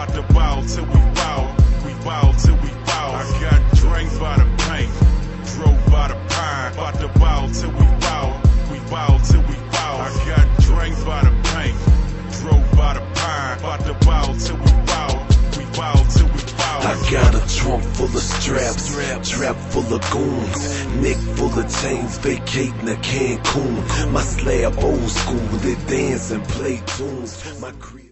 Bout to ball till we ball till we ball. I got drank by the paint, drove by the pine. Bout to ball till we ball till we ball. I got drank by the paint, drove by the pine. Bout to ball till we ball till we ball. I got a trunk full of straps, trap full of goons, neck full of chains, vacating to Cancun. My slab old school, they dance and play tunes. My crib